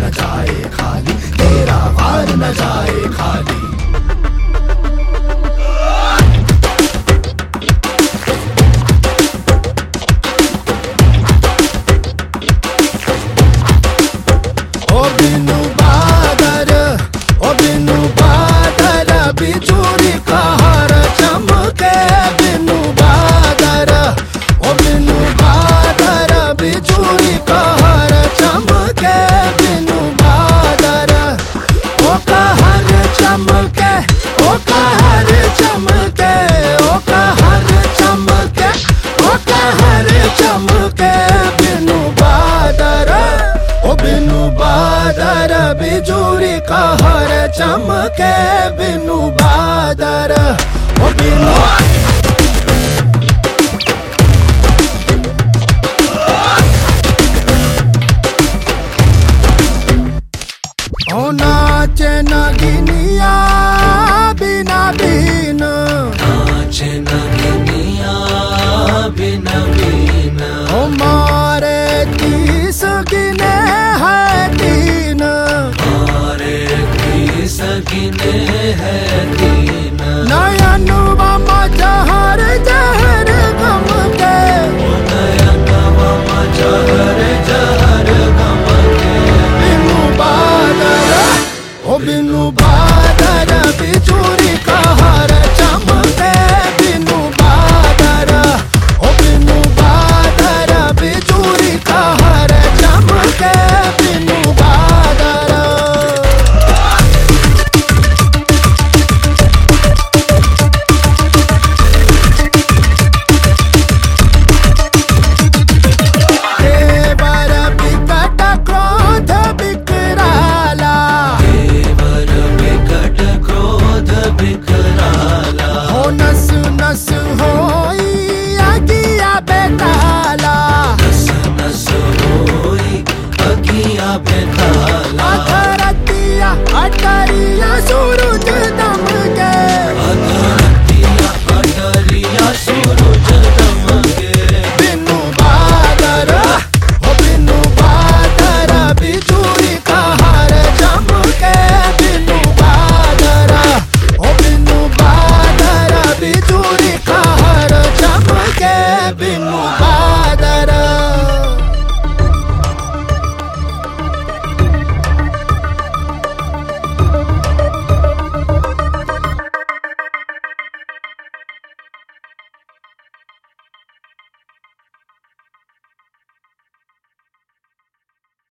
न जाए खाली, तेरा वार न जाए खाली। ओ बिनु बादर, ओ बिनु बादर, बिजुली कहर चमके बिनु बादर, ओ बिनु बादर, बिजुली कहर चमके बिनु बादर। ओ कहर चमके, ओ कहर चमके, ओ कहर चमके, ओ कहर चमके बिनु बादर, ओ बिनु बादर, बिजुली कहर चमके बिनु बादर, ओ बिनु। ओ न